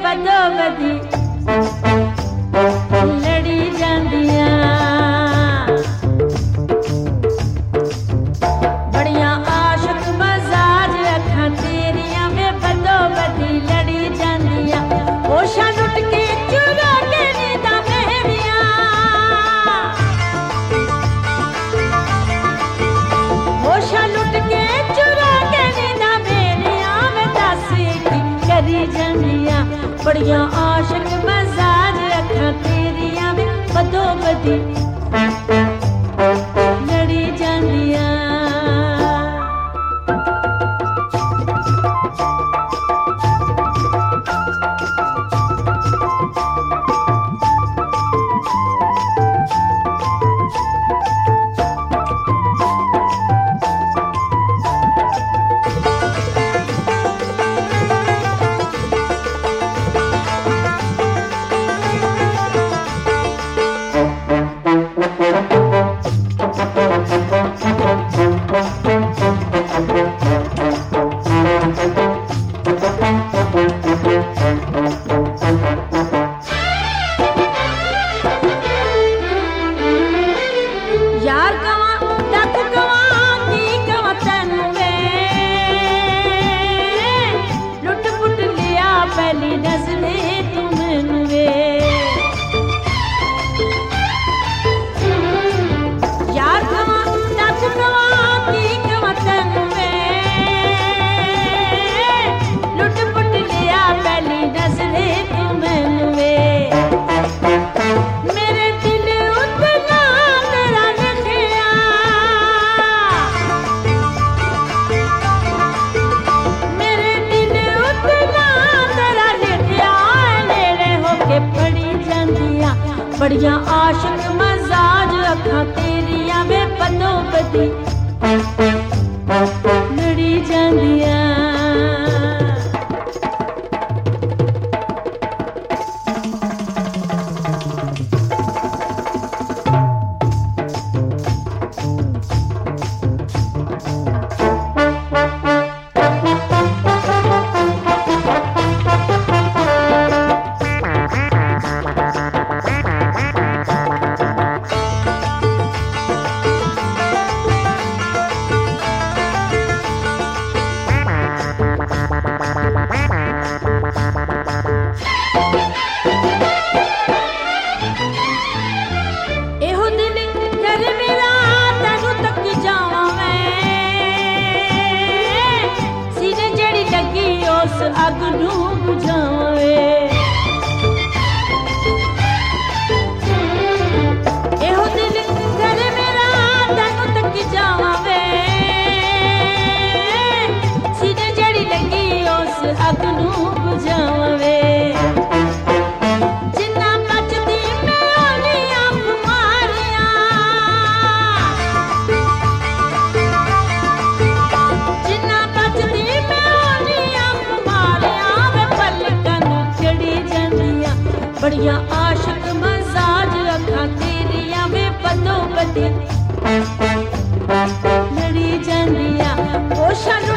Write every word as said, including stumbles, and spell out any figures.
बदो बदी लड़ी जांदियां बड़ियां आशिक मजाज अखां तेरियां वे बदो बदी लड़ी जांदियां होशां लुट के चुरा के नींदां मेरियां होशां लुट के चुरा के नींदां मेरियां वे दस की करी जांदियां बड़ियां आशिक मजाज अखां तेरियां वे बदो बदी लड़ी जांदियां यार कवां तक कवां की कवां तैनू वे लुट पुट लिया पहली नजरे तू मैनू वे यार कवां तक कवां की कवां तैनू वे लुट पुट लिया पहली नजरे तू मैनू वे मेरे दिल उते नाम तेरा लिखिया मेरे दिल उते नाम तेरा लिखिया नेड़े होके पड़ी जांदियां बड़ियां आशिक मजाज अखां तेरियां वे बदो बदी लड़ी जांदियां एहो दिल कर मेरा तैनू तक जावां मैं सीने जेड़ी लगी उस अग नू बुझावां वे एहो दिल कर मेरा तैनू तक जावां वे सीने जेड़ी लगी उस अग नू बुझावां वे जिन्ना बचदी मैं ओनियां खुमारियां जिन्ना बचदी मैं ओनियां खुमारियां वे पलकां नू चढ़ी जांदियां बड़ियां आशिक मजाज अखां तेरियां वे बदो बदी लड़ी जांदियां होशां